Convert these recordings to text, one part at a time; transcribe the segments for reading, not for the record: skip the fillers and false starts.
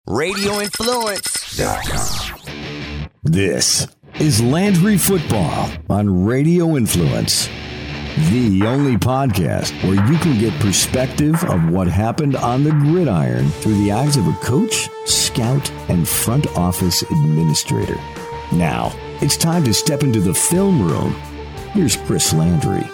RadioInfluence.com. This is Landry Football on Radio Influence, the only podcast where you can get perspective of what happened on the gridiron through the eyes of a coach, scout, and front office administrator. Now, it's time to step into the film room. Here's Chris Landry.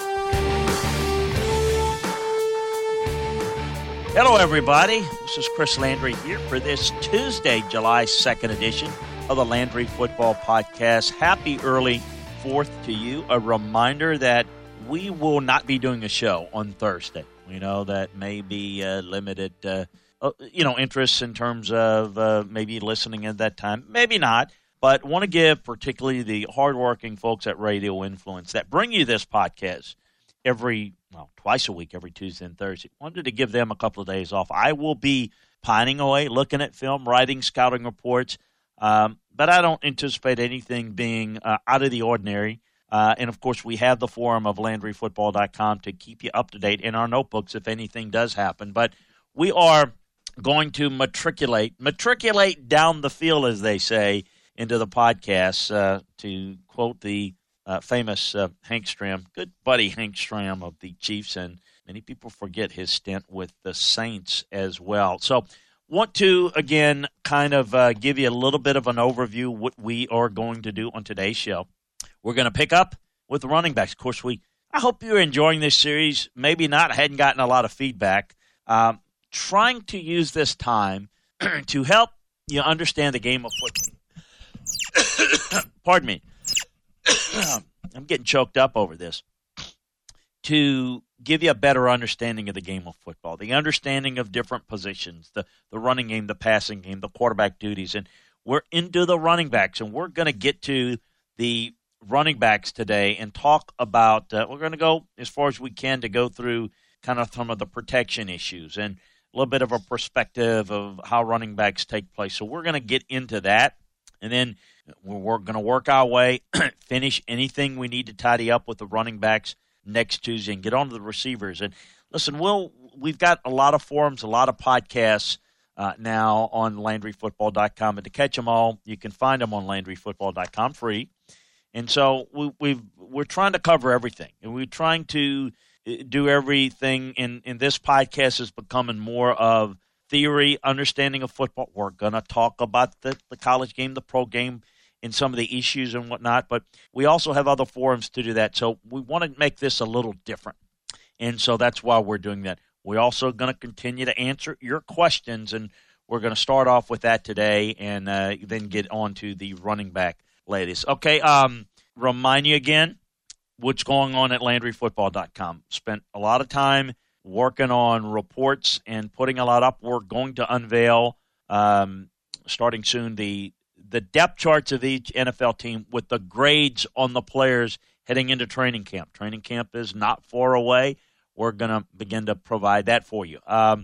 Hello, everybody. This is Chris Landry here for this Tuesday, July 2nd edition of the Landry Football Podcast. Happy early 4th to you. A reminder that we will not be doing a show on Thursday. We know that may be limited, interest in terms of maybe listening at that time. Maybe not, but want to give particularly the hardworking folks at Radio Influence that bring you this podcast twice a week, every Tuesday and Thursday. Wanted to give them a couple of days off. I will be pining away, looking at film, writing scouting reports, but I don't anticipate anything being out of the ordinary. And, of course, we have the forum of LandryFootball.com to keep you up to date in our notebooks if anything does happen. But we are going to matriculate down the field, as they say, into the podcast, to quote the famous Hank Stram, good buddy Hank Stram of the Chiefs, and many people forget his stint with the Saints as well. So want to, again, kind of give you a little bit of an overview what we are going to do on today's show. We're going to pick up with the running backs. Of course, I hope you're enjoying this series. Maybe not. I hadn't gotten a lot of feedback. Trying to use this time to help you understand the game of football. Pardon me. I'm getting choked up over this. To give you a better understanding of the game of football, the understanding of different positions, the running game, the passing game, the quarterback duties. And we're into the running backs, and we're going to get to the running backs today and talk about we're going to go as far as we can to go through kind of some of the protection issues and a little bit of a perspective of how running backs take place. So we're going to get into that, and then we're going to work our way, finish anything we need to tidy up with the running backs next Tuesday and get on to the receivers. And listen, we've got a lot of forums, a lot of podcasts now on LandryFootball.com. And to catch them all, you can find them on LandryFootball.com free. And so we're trying to cover everything. And we're trying to do everything. In this podcast is becoming more of theory, understanding of football. We're going to talk about the college game, the pro game, and some of the issues and whatnot. But we also have other forums to do that. So we want to make this a little different. And so that's why we're doing that. We're also going to continue to answer your questions, and we're going to start off with that today and then get on to the running back ladies. Okay, remind you again what's going on at LandryFootball.com. Spent a lot of time working on reports and putting a lot up. We're going to unveil, starting soon, the depth charts of each NFL team with the grades on the players heading into training camp. Training camp is not far away. We're going to begin to provide that for you.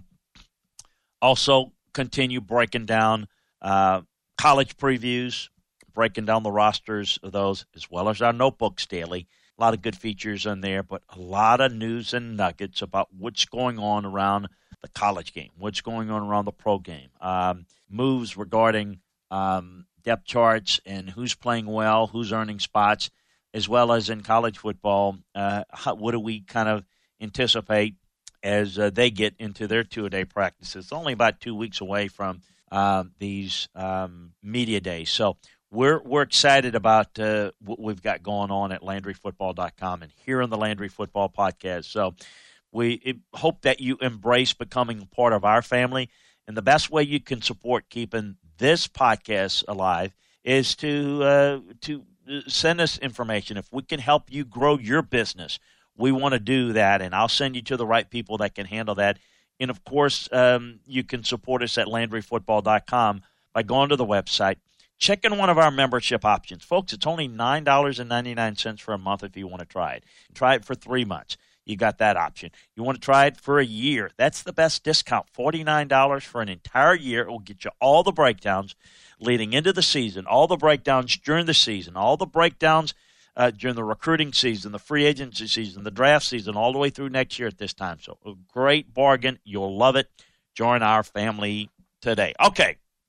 Also, continue breaking down college previews, breaking down the rosters of those, as well as our notebooks daily. A lot of good features in there, but a lot of news and nuggets about what's going on around the college game, what's going on around the pro game, moves regarding depth charts and who's playing well, who's earning spots, as well as in college football, what do we kind of anticipate as they get into their two-a-day practices. It's only about 2 weeks away from these media days. So we're excited about what we've got going on at LandryFootball.com and here on the Landry Football Podcast. So we hope that you embrace becoming a part of our family. And the best way you can support keeping this podcast alive is to send us information. If we can help you grow your business, we want to do that, and I'll send you to the right people that can handle that. And, of course, you can support us at LandryFootball.com by going to the website, checking one of our membership options. Folks, it's only $9.99 for a month if you want to try it. Try it for 3 months. You got that option. You want to try it for a year. That's the best discount, $49 for an entire year. It will get you all the breakdowns leading into the season, all the breakdowns during the season, all the breakdowns during the recruiting season, the free agency season, the draft season, all the way through next year at this time. So a great bargain. You'll love it. Join our family today. Okay,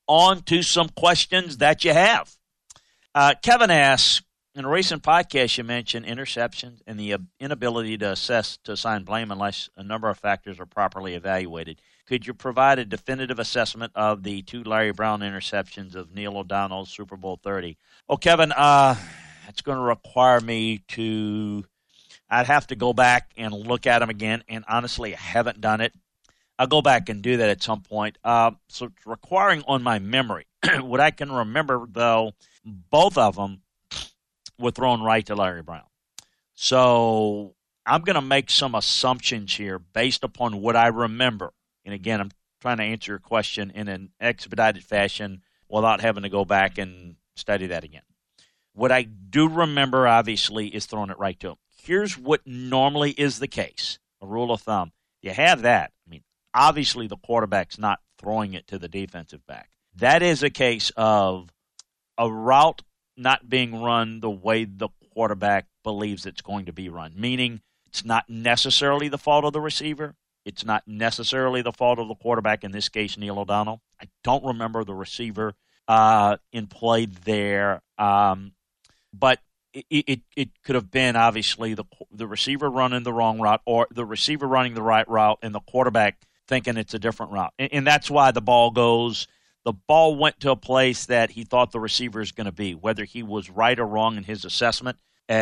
on to some questions that you have. Kevin asks, in a recent podcast you mentioned interceptions and the inability to assign blame unless a number of factors are properly evaluated. Could you provide a definitive assessment of the 2 Larry Brown interceptions of Neil O'Donnell's Super Bowl 30? Oh, Kevin, it's going to require me I'd have to go back and look at them again, and honestly, I haven't done it. I'll go back and do that at some point. So it's requiring on my memory. What I can remember, though, both of them were thrown right to Larry Brown. So I'm going to make some assumptions here based upon what I remember. And again, I'm trying to answer your question in an expedited fashion without having to go back and study that again. What I do remember, obviously, is throwing it right to him. Here's what normally is the case, a rule of thumb. You have that. I mean, obviously the quarterback's not throwing it to the defensive back. That is a case of a route not being run the way the quarterback believes it's going to be run, meaning it's not necessarily the fault of the receiver. It's not necessarily the fault of the quarterback, in this case, Neil O'Donnell. I don't remember the receiver in play there, but it could have been, obviously, the receiver running the wrong route or the receiver running the right route and the quarterback thinking it's a different route. And that's why the ball went to a place that he thought the receiver is going to be, whether he was right or wrong in his assessment.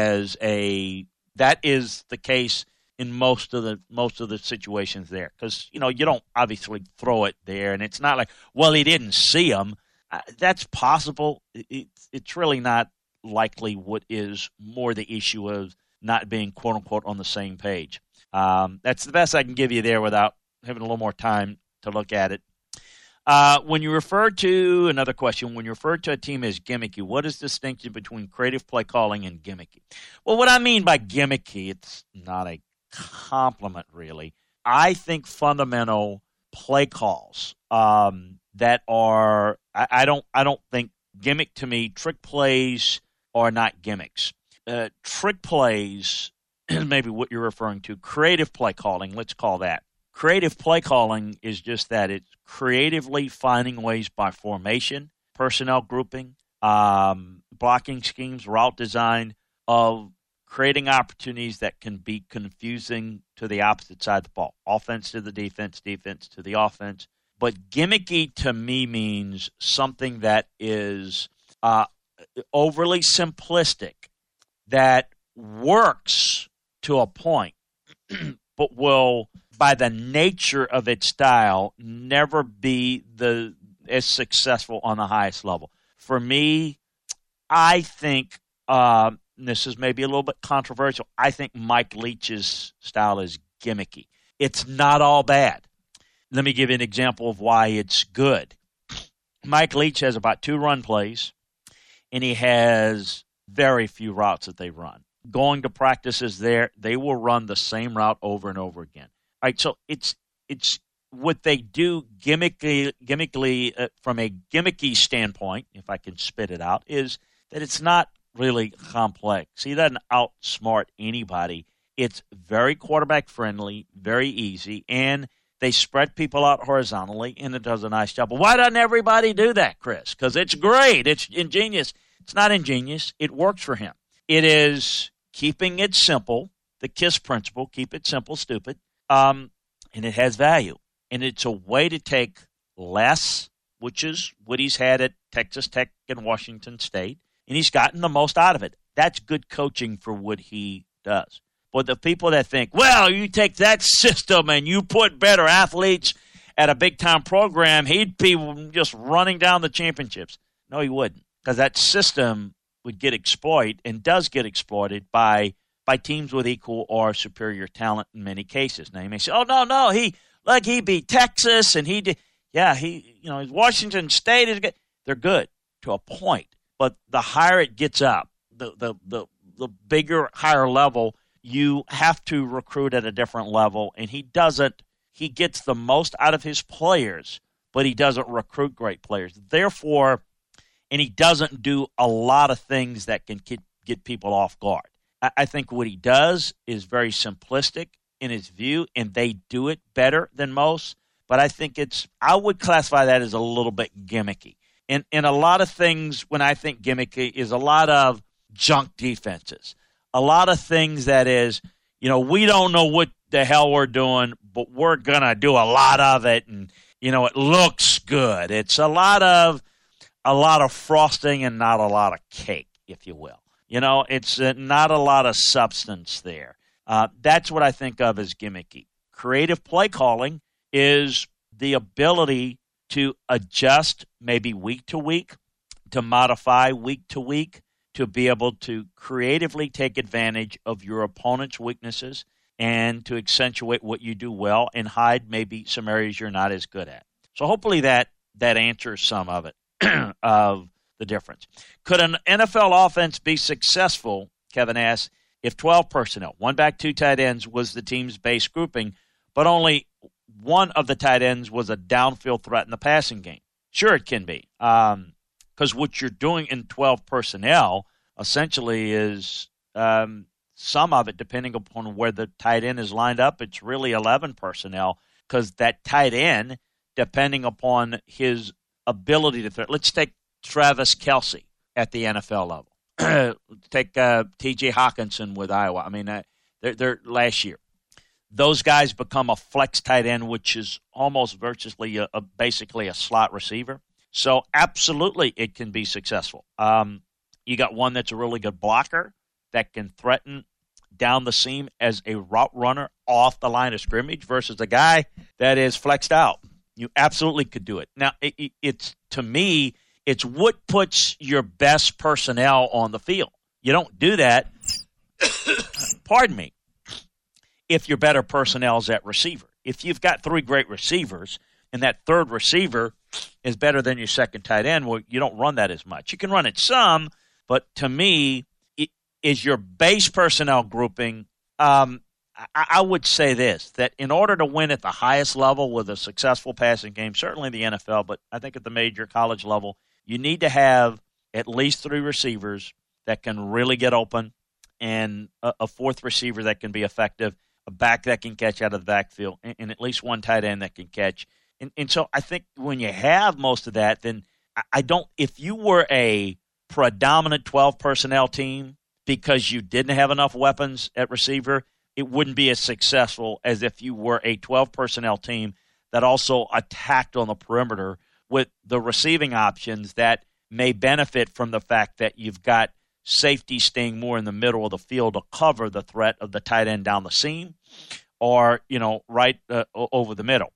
That is the case in most of the situations there, because you don't obviously throw it there, and it's not like, well, he didn't see him. That's possible. It's really not likely. What is more the issue of not being quote unquote on the same page. That's the best I can give you there without having a little more time to look at it. When you refer to a team as gimmicky, what is the distinction between creative play calling and gimmicky? Well, what I mean by gimmicky, it's not a compliment, really. I think fundamental play calls that are, I don't think gimmick to me, trick plays are not gimmicks. Trick plays is maybe what you're referring to. Creative play calling, let's call that. Creative play calling is just that. It's creatively finding ways by formation, personnel grouping, blocking schemes, route design, of creating opportunities that can be confusing to the opposite side of the ball. Offense to the defense, defense to the offense. But gimmicky to me means something that is overly simplistic, that works to a point, but will, by the nature of its style, never be as successful on the highest level. For me, I think, this is maybe a little bit controversial, I think Mike Leach's style is gimmicky. It's not all bad. Let me give you an example of why it's good. Mike Leach has about 2 run plays, and he has very few routes that they run. Going to practices there, they will run the same route over and over again. All right, so it's what they do gimmickly from a gimmicky standpoint, if I can spit it out, is that it's not really complex. He doesn't outsmart anybody. It's very quarterback friendly, very easy, and they spread people out horizontally, and it does a nice job. But why doesn't everybody do that, Chris? Because it's great. It's ingenious. It's not ingenious. It works for him. It is keeping it simple, the KISS principle, keep it simple, stupid, and it has value. And it's a way to take less, which is what he's had at Texas Tech and Washington State, and he's gotten the most out of it. That's good coaching for what he does. But the people that think, well, you take that system and you put better athletes at a big-time program, he'd be just running down the championships. No, he wouldn't, because that system would get exploited and does get exploited by teams with equal or superior talent in many cases. Now, you may say, oh, no, he beat Texas and he did. Yeah, Washington State is good. They're good to a point, but the higher it gets up, the bigger, higher level, you have to recruit at a different level, and he doesn't. He gets the most out of his players, but he doesn't recruit great players. Therefore, and he doesn't do a lot of things that can get people off guard. I think what he does is very simplistic in his view, and they do it better than most. but I think I would classify that as a little bit gimmicky. And a lot of things, when I think gimmicky, is a lot of junk defenses. A lot of things that is, we don't know what the hell we're doing, but we're going to do a lot of it, and, it looks good. It's a lot of frosting and not a lot of cake, if you will. It's not a lot of substance there. That's what I think of as gimmicky. Creative play calling is the ability to adjust maybe week to week, to modify week to week, to be able to creatively take advantage of your opponent's weaknesses and to accentuate what you do well and hide maybe some areas you're not as good at. So hopefully that answers some of it, of the difference. Could an NFL offense be successful, Kevin asks, if 12 personnel, 1 back, 2 tight ends, was the team's base grouping, but only one of the tight ends was a downfield threat in the passing game? Sure, it can be. Because what you're doing in 12 personnel essentially is some of it, depending upon where the tight end is lined up, it's really 11 personnel, because that tight end, depending upon his ability to threat. Let's take Travis Kelce at the NFL level. Take T.J. Hawkinson with Iowa. I mean, they're last year. Those guys become a flex tight end, which is almost virtually basically a slot receiver. So absolutely it can be successful. You got one that's a really good blocker that can threaten down the seam as a route runner off the line of scrimmage versus a guy that is flexed out. You absolutely could do it. Now, it's to me, it's what puts your best personnel on the field. You don't do that, pardon me, if your better personnel is at receiver. If you've got 3 great receivers and that third receiver is better than your second tight end, well, you don't run that as much. You can run it some, but to me, it is your base personnel grouping. I would say this, that in order to win at the highest level with a successful passing game, certainly the NFL, but I think at the major college level, you need to have at least 3 receivers that can really get open and a 4th receiver that can be effective, a back that can catch out of the backfield, and at least 1 tight end that can catch. And so I think when you have most of that, then if you were a predominant 12 personnel team because you didn't have enough weapons at receiver, it wouldn't be as successful as if you were a 12 personnel team that also attacked on the perimeter with the receiving options that may benefit from the fact that you've got safety staying more in the middle of the field to cover the threat of the tight end down the seam or, right over the middle.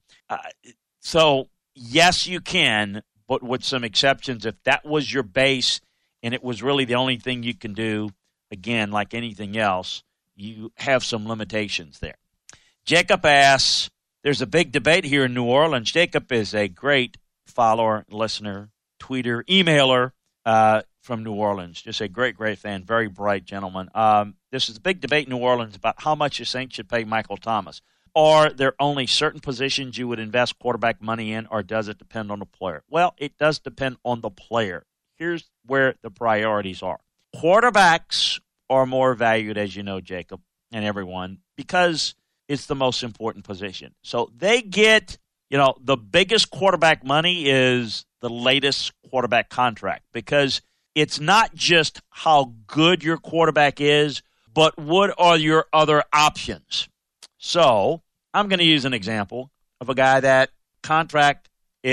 So, yes, you can, but with some exceptions. If that was your base and it was really the only thing you can do, again, like anything else, you have some limitations there. Jacob asks, there's a big debate here in New Orleans. Jacob is a great follower, listener, tweeter, emailer from New Orleans. Just a great, great fan, very bright gentleman. This is a big debate in New Orleans about how much the Saints should pay Michael Thomas. Are there only certain positions you would invest quarterback money in, or does it depend on the player? Well, it does depend on the player. Here's where the priorities are. Quarterbacks are more valued, as you know, Jacob, and everyone, because it's the most important position. So they get, the biggest quarterback money is the latest quarterback contract, because it's not just how good your quarterback is, but what are your other options? So I'm going to use an example of a guy that contract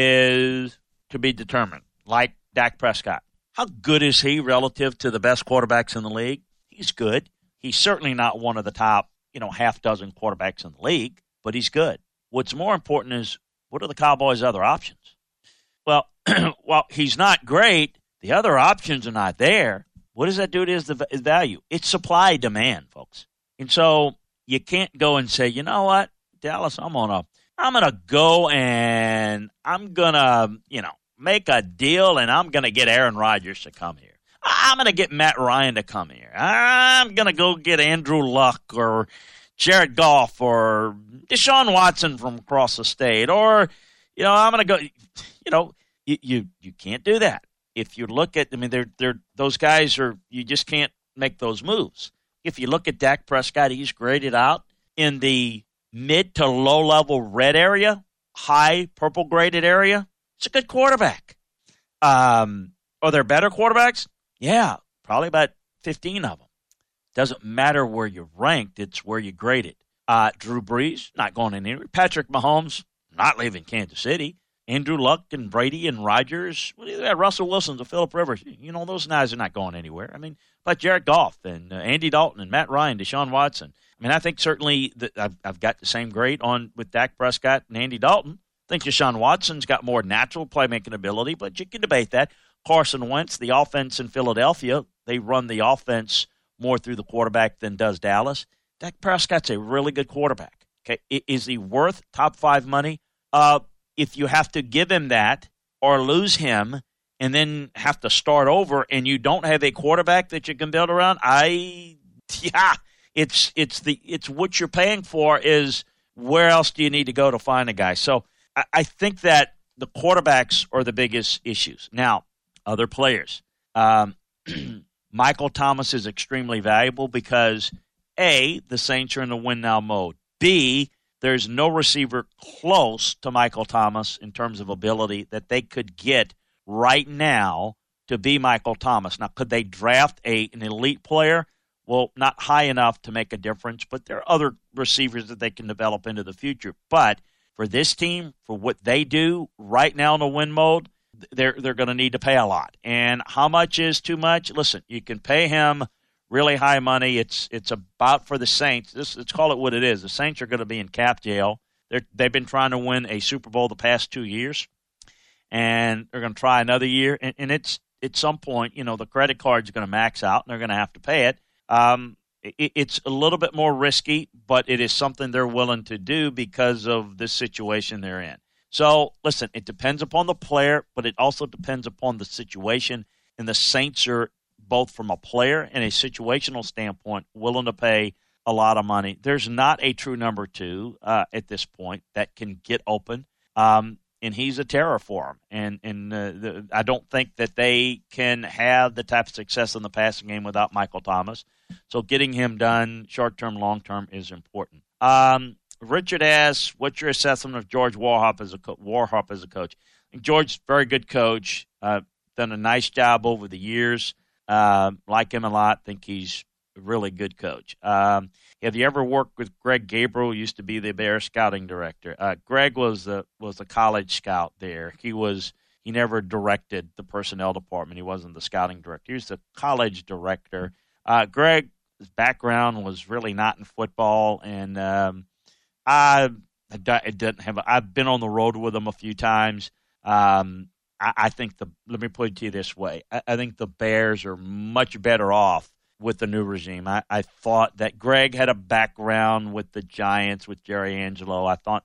is to be determined, like Dak Prescott. How good is he relative to the best quarterbacks in the league? He's good. He's certainly not one of the top, half dozen quarterbacks in the league, but he's good. What's more important is, what are the Cowboys' other options? Well, while he's not great, the other options are not there. What does that do to his value? It's supply demand, folks. And so you can't go and say, you know what, Dallas, I'm gonna go and I'm gonna, make a deal and I'm gonna get Aaron Rodgers to come here. I'm gonna get Matt Ryan to come here. I'm gonna go get Andrew Luck or Jared Goff or Deshaun Watson from across the state, or I'm gonna go. You can't do that. If you look at, those guys are, you just can't make those moves. If you look at Dak Prescott, he's graded out in the mid to low level red area, high purple graded area, it's a good quarterback. Are there better quarterbacks? Yeah, probably about 15 of them. Doesn't matter where you're ranked, it's where you graded. Drew Brees, not going anywhere. Patrick Mahomes, not leaving Kansas City. Andrew Luck and Brady and Rodgers. Russell Wilson and Phillip Rivers. Those guys are not going anywhere. I mean, but Jared Goff and Andy Dalton and Matt Ryan, Deshaun Watson. I mean, I think certainly that I've got the same grade on with Dak Prescott and Andy Dalton. I think Deshaun Watson's got more natural playmaking ability, but you can debate that. Carson Wentz, the offense in Philadelphia, they run the offense more through the quarterback than does Dallas. Dak Prescott's a really good quarterback. Okay, is he worth top 5 money? If you have to give him that or lose him and then have to start over and you don't have a quarterback that you can build around, it's what you're paying for is where else do you need to go to find a guy? So I think that the quarterbacks are the biggest issues. Now, other players. Michael Thomas is extremely valuable because, A, the Saints are in the win-now mode. B, there's no receiver close to Michael Thomas in terms of ability that they could get right now to be Michael Thomas. Now, could they draft an elite player? Well, not high enough to make a difference, but there are other receivers that they can develop into the future. But for this team, for what they do right now in the win mode, they're going to need to pay a lot. And how much is too much? Listen, you can pay him really high money. It's about for the Saints. Let's call it what it is. The Saints are going to be in cap jail. They've been trying to win a Super Bowl the past 2 years, and they're going to try another year. And it's at some point, the credit card's going to max out, and they're going to have to pay it. It's a little bit more risky, but it is something they're willing to do because of this situation they're in. So, listen, it depends upon the player, but it also depends upon the situation. And the Saints are, both from a player and a situational standpoint, willing to pay a lot of money. There's not a true number 2 at this point that can get open, and he's a terror for them. And I don't think that they can have the type of success in the passing game without Michael Thomas. So getting him done short-term, long-term is important. Richard asks, what's your assessment of George Warhop as a coach? I think George's a very good coach, done a nice job over the years. Like him a lot. Think he's a really good coach. Have you ever worked with Greg Gabriel? Used to be the Bears scouting director. Greg was a college scout there. He never directed the personnel department. He wasn't the scouting director. He was the college director. Greg's background was really not in football, and I've been on the road with him a few times. I think let me put it to you this way. I think the Bears are much better off with the new regime. I thought that Greg had a background with the Giants, with Jerry Angelo. I thought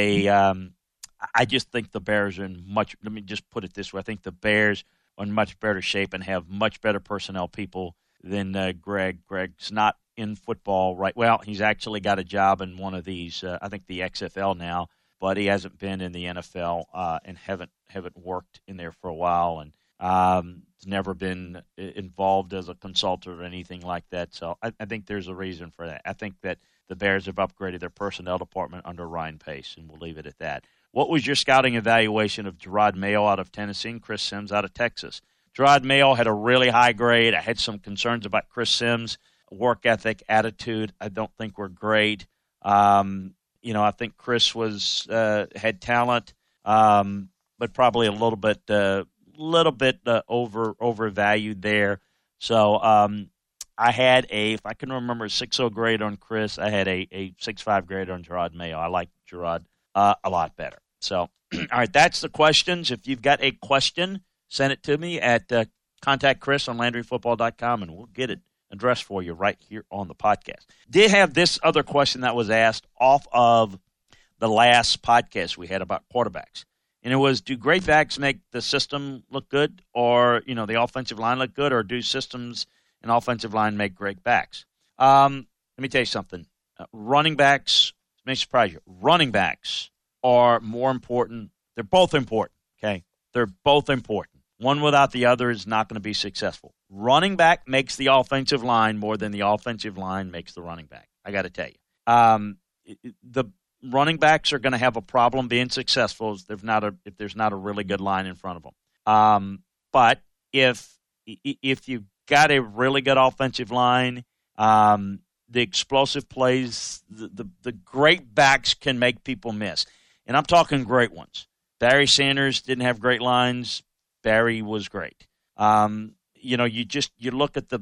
I just think the Bears are let me just put it this way. I think the Bears are in much better shape and have much better personnel people than Greg. Greg's not in football right. Well, he's actually got a job in one of these, I think the XFL now, but he hasn't been in the NFL and haven't worked in there for a while, and has never been involved as a consultant or anything like that. So I think there's a reason for that. I think that the Bears have upgraded their personnel department under Ryan Pace, and we'll leave it at that. What was your scouting evaluation of Gerard Mayo out of Tennessee and Chris Sims out of Texas? Gerard Mayo had a really high grade. I had some concerns about Chris Sims' work ethic, attitude. I don't think were great. I think Chris had talent, but probably a little bit overvalued there. So I had if I can remember, a 6.0 grade on Chris. I had a 6.5 grade on Gerard Mayo. I like Gerard a lot better. So, all right, that's the questions. If you've got a question, send it to me at contact Chris on LandryFootball.com, and we'll get it addressed for you right here on the podcast. Did have this other question that was asked off of the last podcast we had about quarterbacks. And it was, do great backs make the system look good, or, the offensive line look good, or do systems and offensive line make great backs? Let me tell you something. Running backs, it may surprise you, running backs are more important. They're both important, okay? They're both important. One without the other is not going to be successful. Running back makes the offensive line more than the offensive line makes the running back. I got to tell you. running backs are going to have a problem being successful if there's not a really good line in front of them. But if you've got a really good offensive line, the explosive plays, the great backs can make people miss. And I'm talking great ones. Barry Sanders didn't have great lines. Barry was great. You look at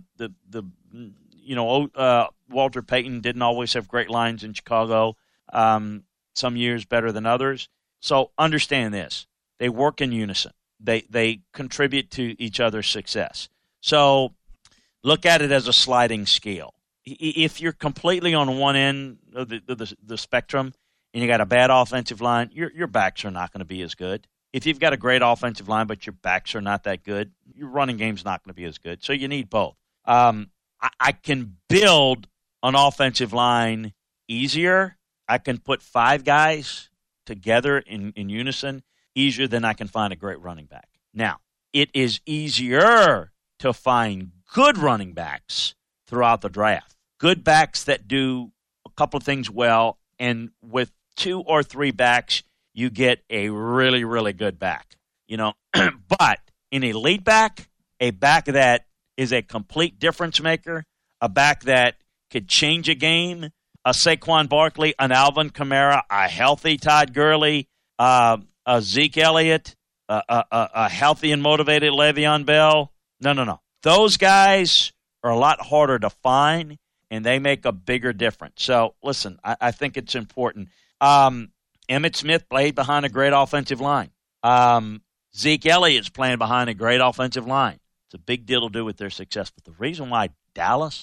Walter Payton didn't always have great lines in Chicago. Some years better than others. So understand this. They work in unison. They contribute to each other's success. So look at it as a sliding scale. If you're completely on one end of the spectrum and you got a bad offensive line, your backs are not going to be as good. If you've got a great offensive line but your backs are not that good, your running game's not going to be as good. So you need both. I can build an offensive line easier. I can put 5 guys together in unison easier than I can find a great running back. Now, it is easier to find good running backs throughout the draft. Good backs that do a couple of things well, and with 2 or 3 backs, you get a really, really good back. But an elite back, a back that is a complete difference maker, a back that could change a game, a Saquon Barkley, an Alvin Kamara, a healthy Todd Gurley, a Zeke Elliott, a healthy and motivated Le'Veon Bell. No. Those guys are a lot harder to find, and they make a bigger difference. So, listen, I think it's important. Emmitt Smith played behind a great offensive line. Zeke Elliott's playing behind a great offensive line. It's a big deal to do with their success. But the reason why Dallas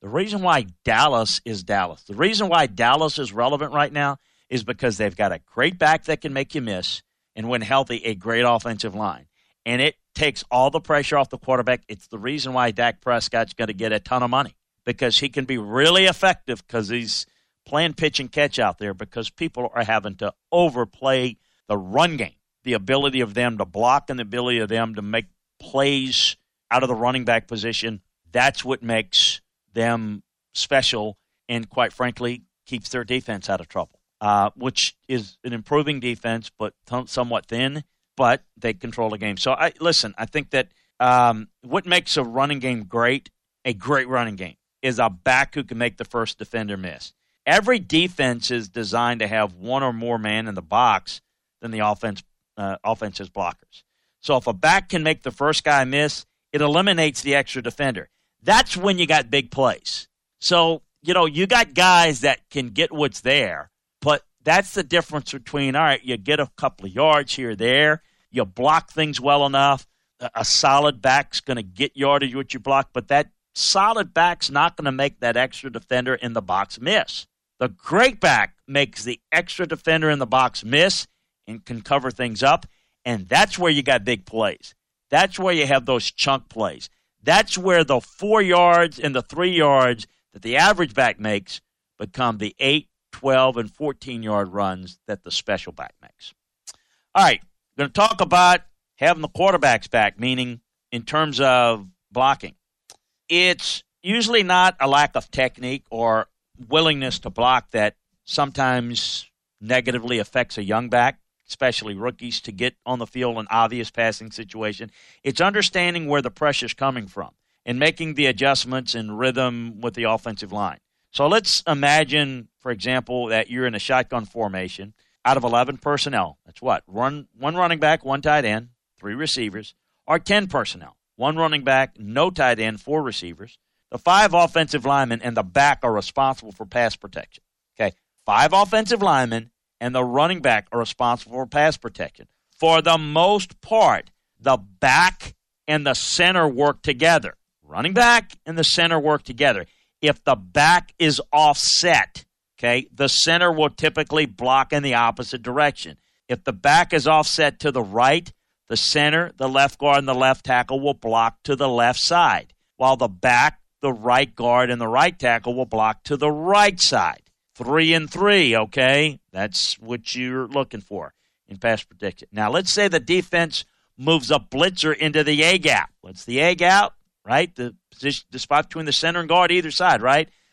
is Dallas. The reason why Dallas is relevant right now is because they've got a great back that can make you miss, and when healthy, a great offensive line. And it takes all the pressure off the quarterback. It's the reason why Dak Prescott's going to get a ton of money, because he can be really effective because he's playing pitch and catch out there, because people are having to overplay the run game, the ability of them to block and the ability of them to make plays out of the running back position. That's what makes them special and, quite frankly, keeps their defense out of trouble, which is an improving defense but somewhat thin, but they control the game. So, I think that what makes a running game great, a great running game, is a back who can make the first defender miss. Every defense is designed to have one or more man in the box than the offense's blockers. So if a back can make the first guy miss, it eliminates the extra defender. That's when you got big plays. So, you got guys that can get what's there, but that's the difference between, all right, you get a couple of yards here or there, you block things well enough, a solid back's going to get yardage what you block, but that solid back's not going to make that extra defender in the box miss. The great back makes the extra defender in the box miss and can cover things up, and that's where you got big plays. That's where you have those chunk plays. That's where the 4 yards and the 3 yards that the average back makes become the 8, 12, and 14-yard runs that the special back makes. All right, we're going to talk about having the quarterbacks back, meaning in terms of blocking. It's usually not a lack of technique or willingness to block that sometimes negatively affects a young back, especially rookies, to get on the field in obvious passing situation. It's understanding where the pressure's coming from and making the adjustments in rhythm with the offensive line. So let's imagine, for example, that you're in a shotgun formation out of 11 personnel. That's what? One running back, 1 tight end, 3 receivers, or 10 personnel. 1 running back, no tight end, 4 receivers. The 5 offensive linemen and the back are responsible for pass protection. Okay, 5 offensive linemen and the running back are responsible for pass protection. For the most part, the back and the center work together. Running back and the center work together. If the back is offset, okay, the center will typically block in the opposite direction. If the back is offset to the right, the center, the left guard, and the left tackle will block to the left side, while the back, the right guard, and the right tackle will block to the right side. 3 and 3, okay? That's what you're looking for in pass protection. Now, let's say the defense moves a blitzer into the A-gap. What's the A-gap, right? The spot between the center and guard either side, right?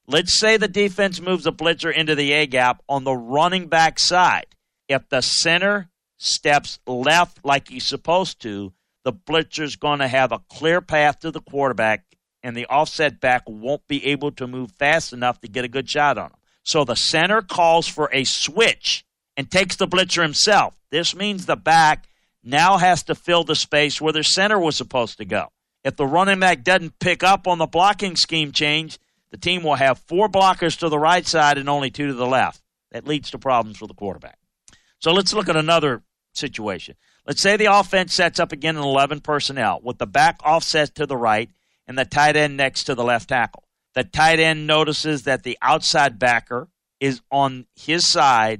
Let's say the defense moves a blitzer into the A-gap on the running back side. If the center steps left like he's supposed to, the blitzer's going to have a clear path to the quarterback, and the offset back won't be able to move fast enough to get a good shot on him. So the center calls for a switch and takes the blitzer himself. This means the back now has to fill the space where the center was supposed to go. If the running back doesn't pick up on the blocking scheme change, the team will have 4 blockers to the right side and only 2 to the left. That leads to problems for the quarterback. So let's look at another situation. Let's say the offense sets up again in 11 personnel with the back offset to the right and the tight end next to the left tackle. The tight end notices that the outside backer is on his side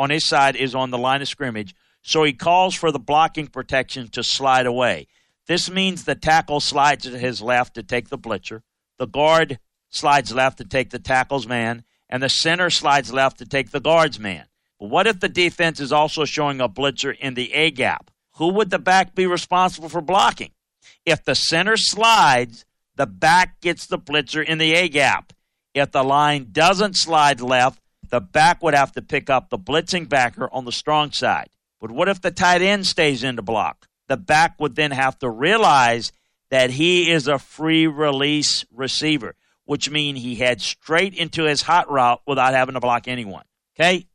is on the line of scrimmage, so he calls for the blocking protection to slide away. This means the tackle slides to his left to take the blitzer, the guard slides left to take the tackle's man, and the center slides left to take the guard's man. But what if the defense is also showing a blitzer in the A-gap? Who would the back be responsible for blocking? If the center slides, the back gets the blitzer in the A-gap. If the line doesn't slide left, the back would have to pick up the blitzing backer on the strong side. But what if the tight end stays in to block? The back would then have to realize that he is a free release receiver, which means he heads straight into his hot route without having to block anyone. Okay?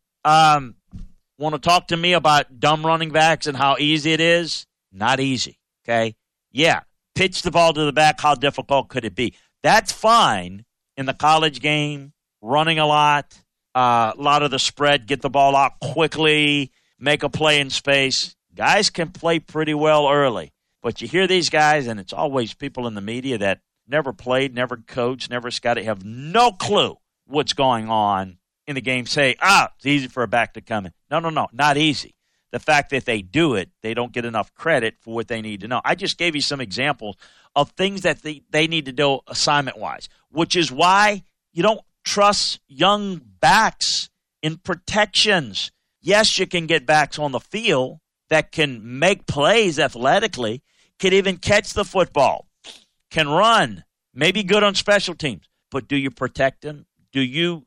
Want to talk to me about dumb running backs and how easy it is? Not easy. Okay? Yeah. Pitch the ball to the back. How difficult could it be? That's fine in the college game, running a lot of the spread, get the ball out quickly, make a play in space. Guys can play pretty well early. But you hear these guys, and it's always people in the media that never played, never coached, never scouted, have no clue what's going on in the game, say, it's easy for a back to come in. No, not easy. The fact that they do it, they don't get enough credit for what they need to know. I just gave you some examples of things that they need to do assignment-wise, which is why you don't trust young backs in protections. Yes, you can get backs on the field that can make plays athletically, can even catch the football, can run, maybe good on special teams. But do you protect them? Do you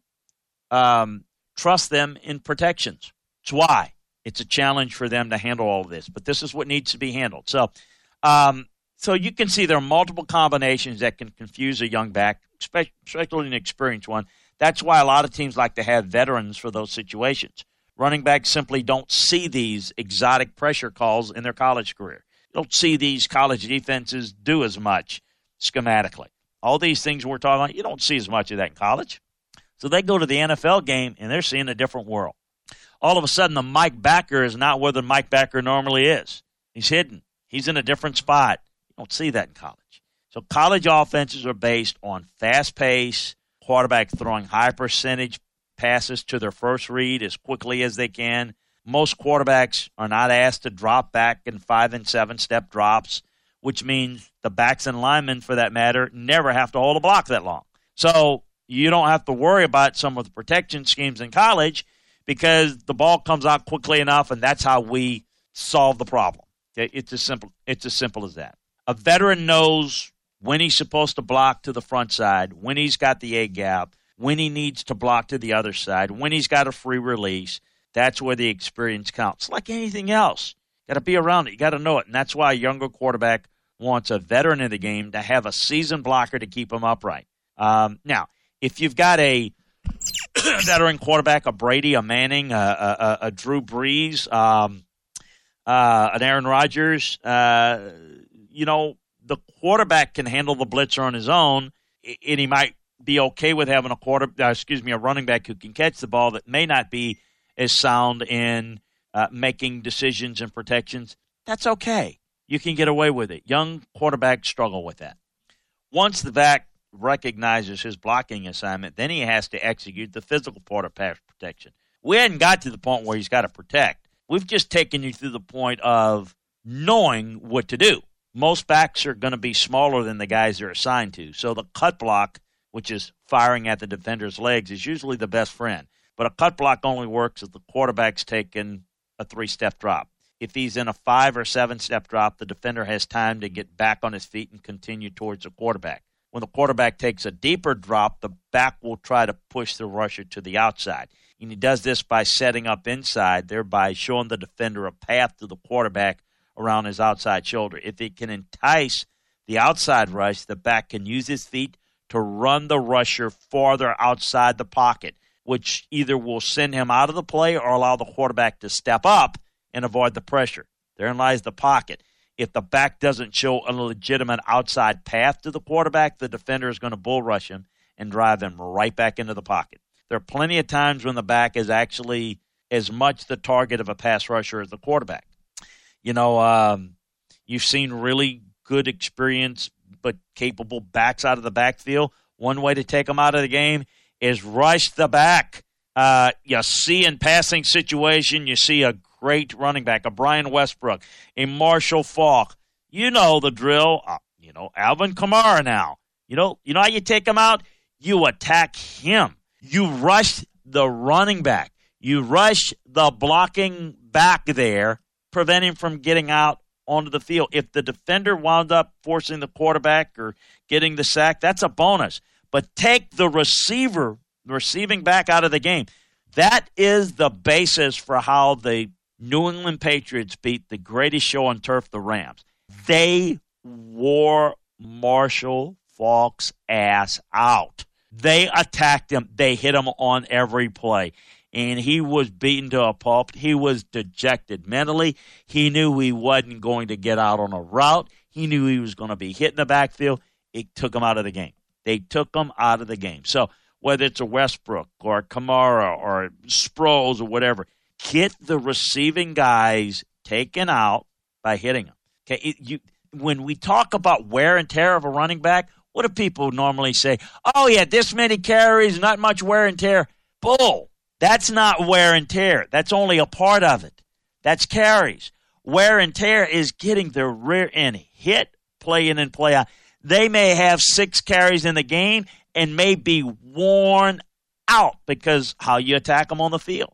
trust them in protections? It's why. It's a challenge for them to handle all of this. But this is what needs to be handled. So you can see there are multiple combinations that can confuse a young back, especially an experienced one. That's why a lot of teams like to have veterans for those situations. Running backs simply don't see these exotic pressure calls in their college career. You don't see these college defenses do as much schematically. All these things we're talking about, you don't see as much of that in college. So they go to the NFL game, and they're seeing a different world. All of a sudden, the Mike backer is not where the Mike backer normally is. He's hidden. He's in a different spot. You don't see that in college. So college offenses are based on fast pace, quarterback throwing high percentage passes to their first read as quickly as they can. Most quarterbacks are not asked to drop back in 5- and 7-step drops, which means the backs and linemen, for that matter, never have to hold a block that long. So you don't have to worry about some of the protection schemes in college because the ball comes out quickly enough, and that's how we solve the problem. It's as simple as that. A veteran knows when he's supposed to block to the front side, when he's got the A-gap, when he needs to block to the other side, when he's got a free release. That's where the experience counts. Like anything else, got to be around it. You got to know it, and that's why a younger quarterback wants a veteran in the game to have a seasoned blocker to keep him upright. Now, if you've got a veteran quarterback, a Brady, a Manning, a Drew Brees, an Aaron Rodgers, the quarterback can handle the blitzer on his own, and he might be okay with having a running back who can catch the ball that may not be as sound in making decisions and protections. That's okay. You can get away with it. Young quarterbacks struggle with that. Once the back recognizes his blocking assignment, then he has to execute the physical part of pass protection. We hadn't got to the point where he's got to protect. We've just taken you through the point of knowing what to do. Most backs are going to be smaller than the guys they're assigned to, so the cut block, which is firing at the defender's legs, is usually the best friend. But a cut block only works if the quarterback's taken a 3-step drop. If he's in a 5- or 7-step drop, the defender has time to get back on his feet and continue towards the quarterback. When the quarterback takes a deeper drop, the back will try to push the rusher to the outside. And he does this by setting up inside, thereby showing the defender a path to the quarterback around his outside shoulder. If he can entice the outside rush, the back can use his feet to run the rusher farther outside the pocket, which either will send him out of the play or allow the quarterback to step up and avoid the pressure. Therein lies the pocket. If the back doesn't show a legitimate outside path to the quarterback, the defender is going to bull rush him and drive him right back into the pocket. There are plenty of times when the back is actually as much the target of a pass rusher as the quarterback. You know, you've seen really good experience but capable backs out of the backfield. One way to take them out of the game is rush the back. You see in passing situation, you see a great running back, a Brian Westbrook, a Marshall Faulk. You know the drill. Alvin Kamara now. You know how you take him out? You attack him. You rush the running back. You rush the blocking back there, prevent him from getting out onto the field. If the defender wound up forcing the quarterback or getting the sack, that's a bonus. But take the receiving back out of the game. That is the basis for how the New England Patriots beat the greatest show on turf, the Rams. They wore Marshall Faulk's ass out. They attacked him. They hit him on every play. And he was beaten to a pulp. He was dejected mentally. He knew he wasn't going to get out on a route. He knew he was going to be hit in the backfield. It took him out of the game. They took him out of the game. So whether it's a Westbrook or a Kamara or Sproles or whatever, get the receiving guys taken out by hitting them. Okay, when we talk about wear and tear of a running back, what do people normally say? Oh, yeah, this many carries, not much wear and tear. Bull. That's not wear and tear. That's only a part of it. That's carries. Wear and tear is getting the rear end hit, play in and play out. They may have 6 carries in the game and may be worn out because how you attack them on the field.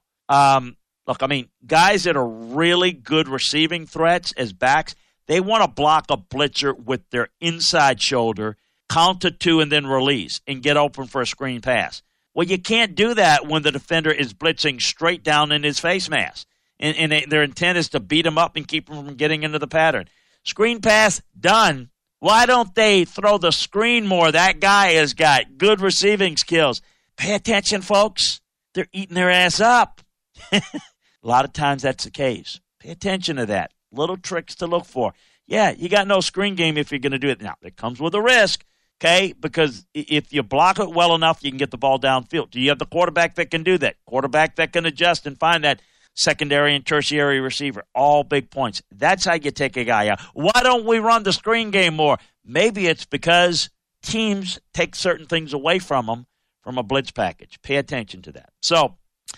Guys that are really good receiving threats as backs, they want to block a blitzer with their inside shoulder, count to 2 and then release and get open for a screen pass. Well, you can't do that when the defender is blitzing straight down in his face mask. And their intent is to beat him up and keep him from getting into the pattern. Screen pass, done. Why don't they throw the screen more? That guy has got good receiving skills. Pay attention, folks. They're eating their ass up. A lot of times that's the case. Pay attention to that. Little tricks to look for. Yeah, you got no screen game if you're going to do it. Now, it comes with a risk. Okay, because if you block it well enough, you can get the ball downfield. Do you have the quarterback that can do that? Quarterback that can adjust and find that secondary and tertiary receiver. All big points. That's how you take a guy out. Why don't we run the screen game more? Maybe it's because teams take certain things away from them from a blitz package. Pay attention to that. So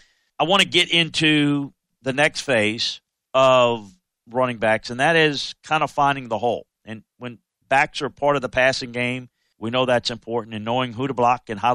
I want to get into the next phase of running backs, and that is kind of finding the hole. And when backs are part of the passing game, we know that's important, and knowing who to block and how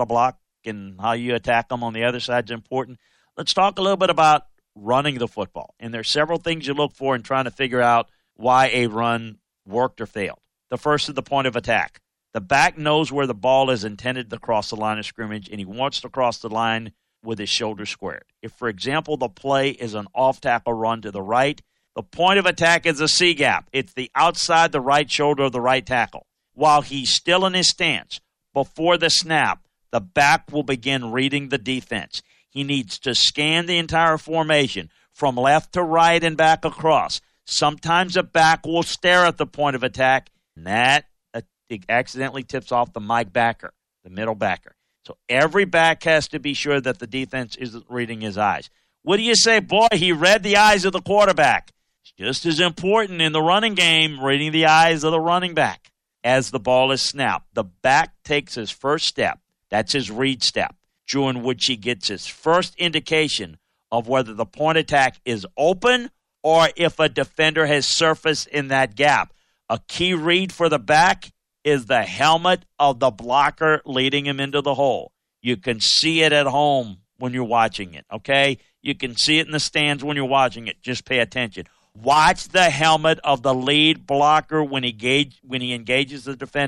how you attack them on the other side is important. Let's talk a little bit about running the football. And there's several things you look for in trying to figure out why a run worked or failed. The first is the point of attack. The back knows where the ball is intended to cross the line of scrimmage, and he wants to cross the line with his shoulders squared. If, for example, the play is an off-tackle run to the right, the point of attack is a C-gap. It's the outside the right shoulder of the right tackle. While he's still in his stance, before the snap, the back will begin reading the defense. He needs to scan the entire formation from left to right and back across. Sometimes a back will stare at the point of attack, and that it accidentally tips off the Mike backer, the middle backer. So every back has to be sure that the defense isn't reading his eyes. What do you say? Boy, he read the eyes of the quarterback. It's just as important in the running game, reading the eyes of the running back. As the ball is snapped, the back takes his first step. That's his read step, during which he gets his first indication of whether the point attack is open or if a defender has surfaced in that gap. A key read for the back is the helmet of the blocker leading him into the hole. You can see it at home when you're watching it, okay? You can see it in the stands when you're watching it. Just pay attention. Watch the helmet of the lead blocker when he engages the defender.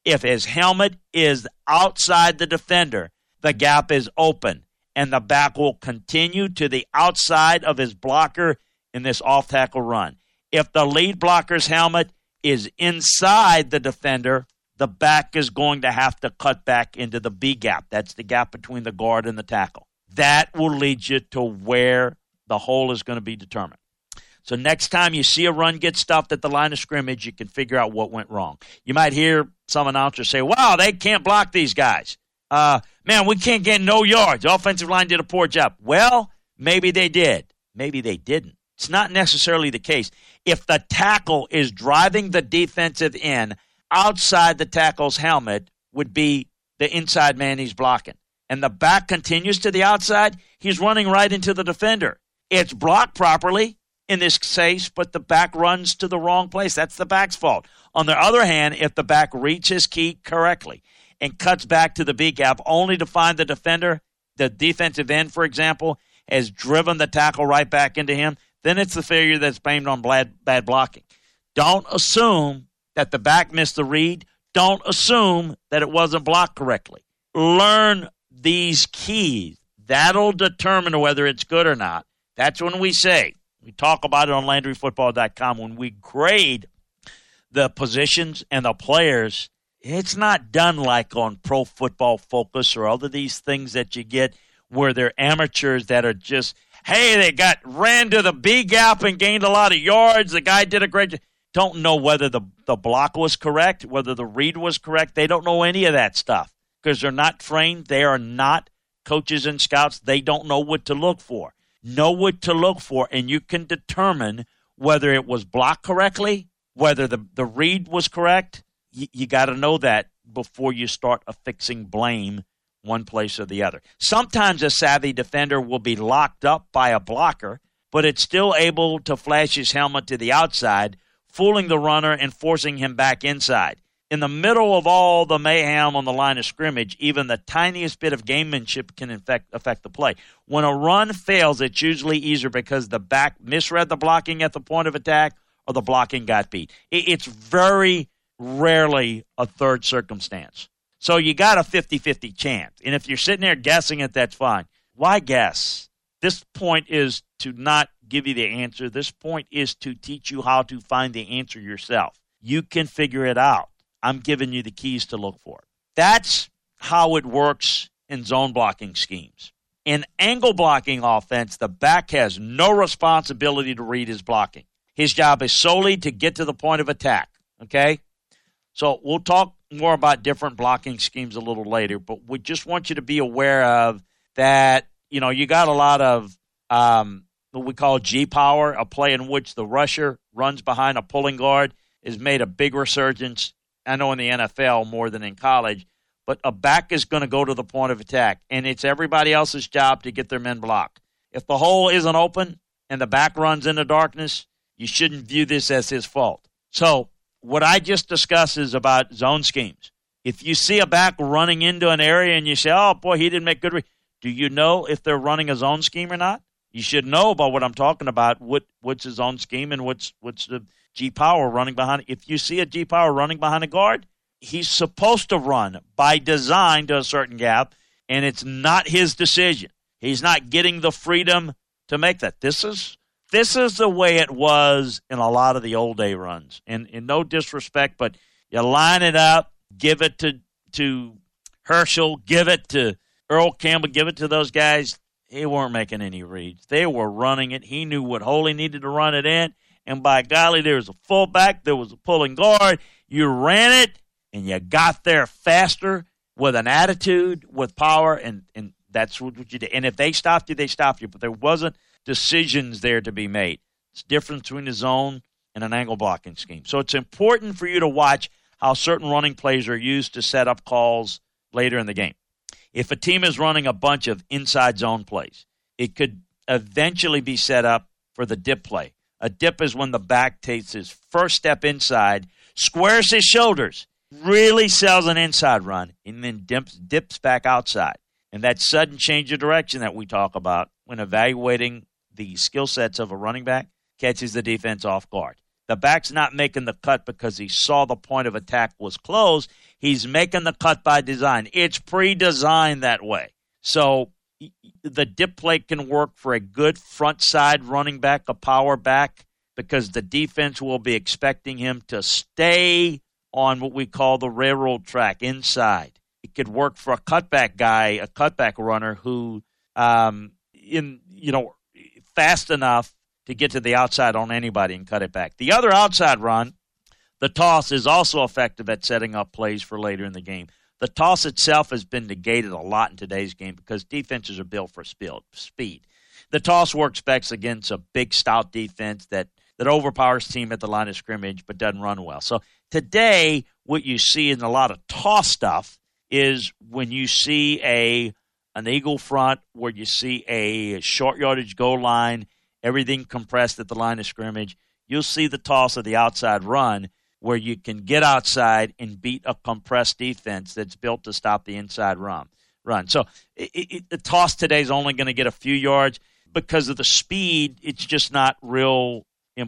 If his helmet is outside the defender, the gap is open, and the back will continue to the outside of his blocker in this off-tackle run. If the lead blocker's helmet is inside the defender, the back is going to have to cut back into the B gap. That's the gap between the guard and the tackle. That will lead you to where the hole is going to be determined. So next time you see a run get stuffed at the line of scrimmage, you can figure out what went wrong. You might hear some announcer say, wow, they can't block these guys. Man, we can't get no yards. The offensive line did a poor job. Well, maybe they did. Maybe they didn't. It's not necessarily the case. If the tackle is driving the defensive end, outside the tackle's helmet would be the inside man he's blocking. And the back continues to the outside, he's running right into the defender. It's blocked properly in this case, but the back runs to the wrong place. That's the back's fault. On the other hand, if the back reads his key correctly and cuts back to the B gap only to find the defender, the defensive end, for example, has driven the tackle right back into him, then it's the failure that's blamed on bad blocking. Don't assume that the back missed the read. Don't assume that it wasn't blocked correctly. Learn these keys. That'll determine whether it's good or not. That's when we talk about it on LandryFootball.com, when we grade the positions and the players, it's not done like on Pro Football Focus or other these things that you get where they're amateurs that are just, hey, they ran to the B gap and gained a lot of yards. The guy did a great job. Don't know whether the block was correct, whether the read was correct. They don't know any of that stuff because they're not trained. They are not coaches and scouts. They don't know what to look for. Know what to look for, and you can determine whether it was blocked correctly, whether the read was correct. You got to know that before you start affixing blame one place or the other. Sometimes a savvy defender will be locked up by a blocker, but it's still able to flash his helmet to the outside, fooling the runner and forcing him back inside. In the middle of all the mayhem on the line of scrimmage, even the tiniest bit of gamemanship can affect the play. When a run fails, it's usually either because the back misread the blocking at the point of attack or the blocking got beat. It's very rarely a third circumstance. So you got a 50-50 chance. And if you're sitting there guessing it, that's fine. Why guess? This point is to not give you the answer. This point is to teach you how to find the answer yourself. You can figure it out. I'm giving you the keys to look for. That's how it works in zone blocking schemes. In angle blocking offense, the back has no responsibility to read his blocking. His job is solely to get to the point of attack, okay? So we'll talk more about different blocking schemes a little later, but we just want you to be aware of that, you got a lot of what we call G-power, a play in which the rusher runs behind a pulling guard, has made a big resurgence. I know in the NFL more than in college, but a back is going to go to the point of attack, and it's everybody else's job to get their men blocked. If the hole isn't open and the back runs into darkness, you shouldn't view this as his fault. So what I just discussed is about zone schemes. If you see a back running into an area and you say, oh, boy, he didn't make good do you know if they're running a zone scheme or not? You should know about what I'm talking about, what's his zone scheme and what's the G-Power running behind. If you see a G-Power running behind a guard, he's supposed to run by design to a certain gap, and it's not his decision. He's not getting the freedom to make that. This is the way it was in a lot of the old day runs. And no disrespect, but you line it up, give it to Herschel, give it to Earl Campbell, give it to those guys. They weren't making any reads. They were running it. He knew what hole he needed to run it in. And by golly, there was a fullback, there was a pulling guard. You ran it, and you got there faster with an attitude, with power, and that's what you did. And if they stopped you, they stopped you. But there wasn't decisions there to be made. It's different between a zone and an angle blocking scheme. So it's important for you to watch how certain running plays are used to set up calls later in the game. If a team is running a bunch of inside zone plays, it could eventually be set up for the dip play. A dip is when the back takes his first step inside, squares his shoulders, really sells an inside run, and then dips back outside. And that sudden change of direction that we talk about when evaluating the skill sets of a running back catches the defense off guard. The back's not making the cut because he saw the point of attack was closed. He's making the cut by design. It's pre-designed that way. So the dip play can work for a good front side running back, a power back, because the defense will be expecting him to stay on what we call the railroad track inside. It could work for a cutback guy, a cutback runner who, fast enough to get to the outside on anybody and cut it back. The other outside run, the toss, is also effective at setting up plays for later in the game. The toss itself has been negated a lot in today's game because defenses are built for speed. The toss works best against a big, stout defense that overpowers team at the line of scrimmage but doesn't run well. So today, what you see in a lot of toss stuff is when you see an eagle front, where you see a short yardage goal line, everything compressed at the line of scrimmage, you'll see the toss of the outside run where you can get outside and beat a compressed defense that's built to stop the inside run. So the toss today is only going to get a few yards because of the speed. It's just not real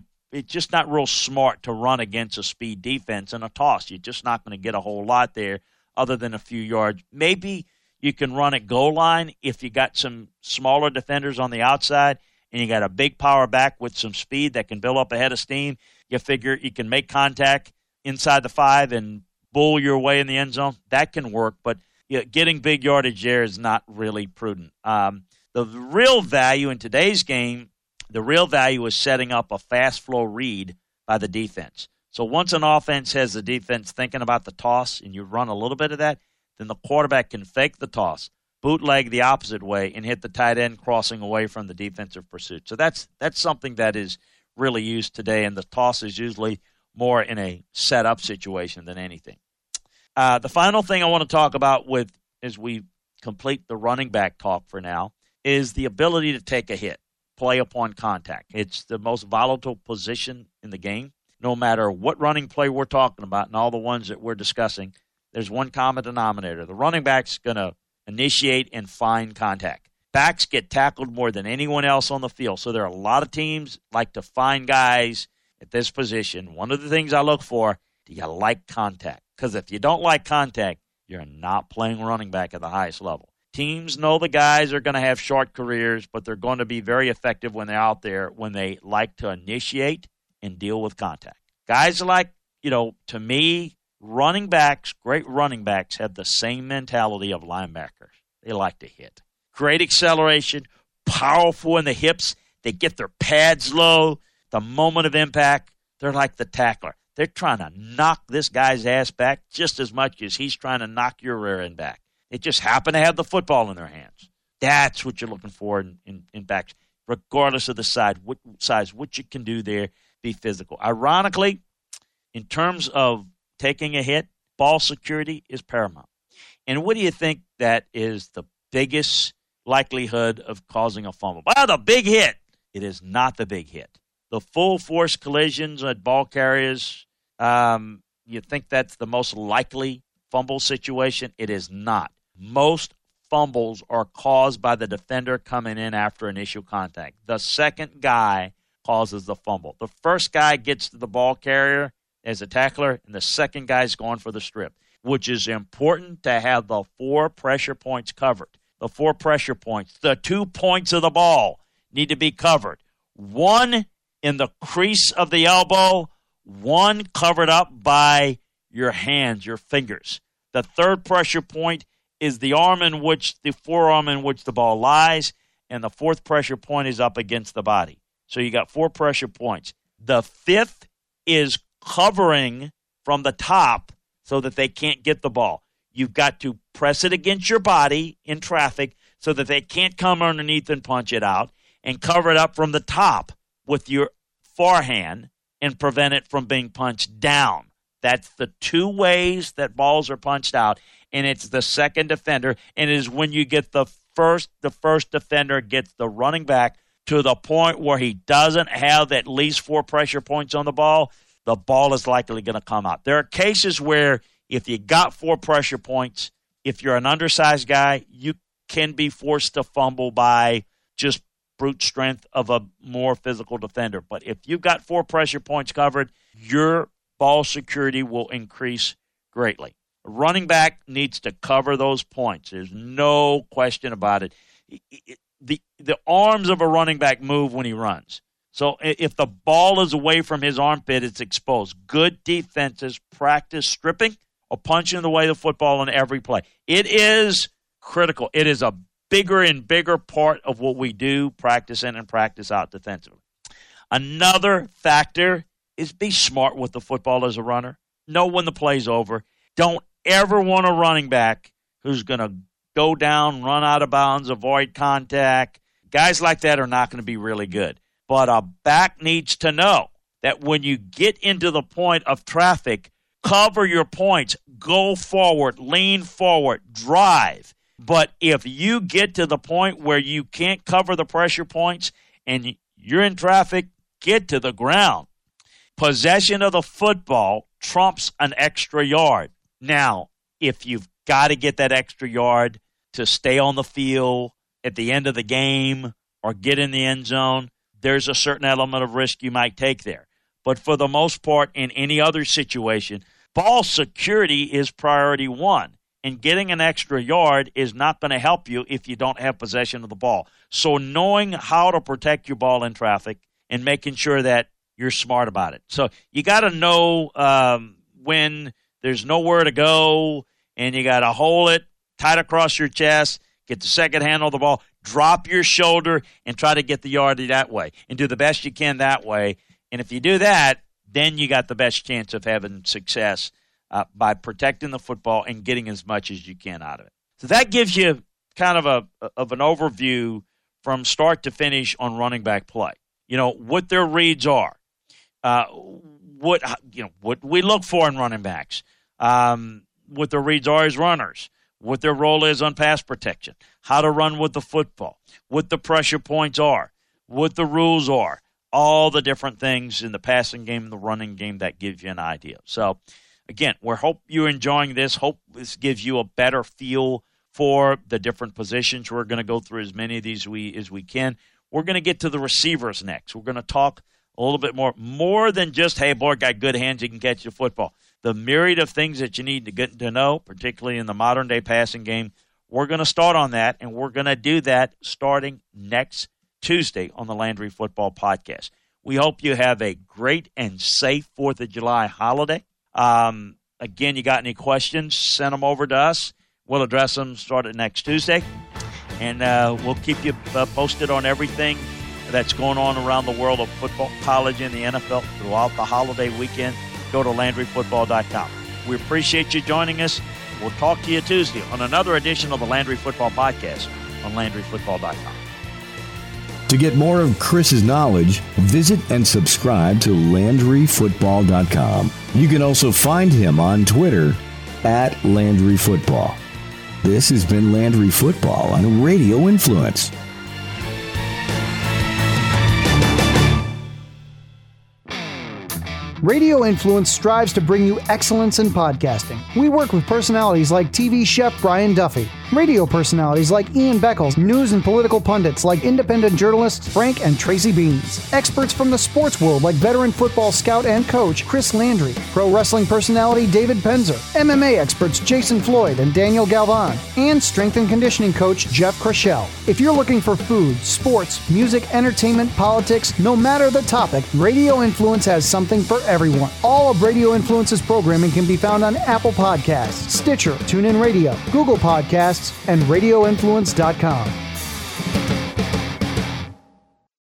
smart to run against a speed defense in a toss. You're just not going to get a whole lot there other than a few yards. Maybe you can run at goal line if you got some smaller defenders on the outside and you got a big power back with some speed that can build up a head of steam. You figure you can make contact inside the 5 and bull your way in the end zone. That can work, but getting big yardage there is not really prudent. The real value in today's game, the real value is setting up a fast flow read by the defense. So once an offense has the defense thinking about the toss and you run a little bit of that, then the quarterback can fake the toss, bootleg the opposite way, and hit the tight end crossing away from the defensive pursuit. So that's something that is really used today, and the toss is usually more in a set-up situation than anything. The final thing I want to talk about as we complete the running back talk for now is the ability to take a hit, play upon contact. It's the most volatile position in the game. No matter what running play we're talking about and all the ones that we're discussing, there's one common denominator. The running back's going to initiate and find contact. Backs get tackled more than anyone else on the field, so there are a lot of teams like to find guys at this position. One of the things I look for, do you like contact? Because if you don't like contact, you're not playing running back at the highest level. Teams know the guys are going to have short careers, but they're going to be very effective when they're out there when they like to initiate and deal with contact. Guys like, to me, running backs, great running backs, have the same mentality of linebackers. They like to hit. Great acceleration, powerful in the hips. They get their pads low. The moment of impact, they're like the tackler. They're trying to knock this guy's ass back just as much as he's trying to knock your rear end back. They just happen to have the football in their hands. That's what you're looking for in backs, regardless of the size, what you can do there, be physical. Ironically, in terms of taking a hit, ball security is paramount. And what do you think that is the biggest likelihood of causing a fumble? Well, the big hit. It is not the big hit. The full force collisions at ball carriers, you think that's the most likely fumble situation? It is not. Most fumbles are caused by the defender coming in after initial contact. The second guy causes the fumble. The first guy gets to the ball carrier as a tackler, and the second guy's going for the strip, which is important to have the 4 pressure points covered. The 4 pressure points, the 2 points of the ball need to be covered. 1 in the crease of the elbow, 1 covered up by your hands, your fingers. The third pressure point is the forearm in which the ball lies, and the 4th pressure point is up against the body. So you got 4 pressure points. The 5th is covering from the top so that they can't get the ball. You've got to press it against your body in traffic so that they can't come underneath and punch it out, and cover it up from the top with your forehand and prevent it from being punched down. That's the 2 ways that balls are punched out, and it's the second defender, and it is when you get the first defender gets the running back to the point where he doesn't have at least 4 pressure points on the ball is likely going to come out. There are cases where if you got 4 pressure points, if you're an undersized guy, you can be forced to fumble by just brute strength of a more physical defender. But if you've got 4 pressure points covered, your ball security will increase greatly. A running back needs to cover those points. There's no question about it. The arms of a running back move when he runs. So if the ball is away from his armpit, it's exposed. Good defenses practice stripping or punching away the football in every play. It is critical. It is a bigger and bigger part of what we do, practice in and practice out defensively. Another factor is be smart with the football as a runner. Know when the play's over. Don't ever want a running back who's going to go down, run out of bounds, avoid contact. Guys like that are not going to be really good. But a back needs to know that when you get into the point of traffic, cover your points, go forward, lean forward, drive. But if you get to the point where you can't cover the pressure points and you're in traffic, get to the ground. Possession of the football trumps an extra yard. Now, if you've got to get that extra yard to stay on the field at the end of the game or get in the end zone, there's a certain element of risk you might take there. But for the most part, in any other situation, ball security is priority one. And getting an extra yard is not going to help you if you don't have possession of the ball. So knowing how to protect your ball in traffic and making sure that you're smart about it. So you got to know when there's nowhere to go and you got to hold it tight across your chest, get the second handle of the ball, drop your shoulder, and try to get the yard that way and do the best you can that way. And if you do that, then you got the best chance of having success by protecting the football and getting as much as you can out of it. So that gives you kind of an overview from start to finish on running back play. You know, what their reads are, what we look for in running backs, what their reads are as runners, what their role is on pass protection, how to run with the football, what the pressure points are, what the rules are, all the different things in the passing game and the running game that gives you an idea. So, again, we hope you're enjoying this. Hope this gives you a better feel for the different positions. We're going to go through as many of these as we can. We're going to get to the receivers next. We're going to talk a little bit more than just, hey, boy, got good hands, he can catch the football. The myriad of things that you need to get to know, particularly in the modern-day passing game, we're going to start on that, and we're going to do that starting next Tuesday on the Landry Football Podcast. We hope you have a great and safe 4th of July holiday. Again, you got any questions, send them over to us. We'll address them starting next Tuesday, and we'll keep you posted on everything that's going on around the world of football, college, and the NFL throughout the holiday weekend. Go to LandryFootball.com. We appreciate you joining us. We'll talk to you Tuesday on another edition of the Landry Football Podcast on LandryFootball.com. To get more of Chris's knowledge, visit and subscribe to LandryFootball.com. You can also find him on Twitter at Landry Football. This has been Landry Football on Radio Influence. Radio Influence strives to bring you excellence in podcasting. We work with personalities like TV chef Brian Duffy, radio personalities like Ian Beckles, news and political pundits like independent journalists Frank and Tracy Beans, experts from the sports world like veteran football scout and coach Chris Landry, pro wrestling personality David Penzer, MMA experts Jason Floyd and Daniel Galvan, and strength and conditioning coach Jeff Krashell. If you're looking for food, sports, music, entertainment, politics, no matter the topic, Radio Influence has something for everyone. All of Radio Influence's programming can be found on Apple Podcasts, Stitcher, TuneIn Radio, Google Podcasts, and RadioInfluence.com.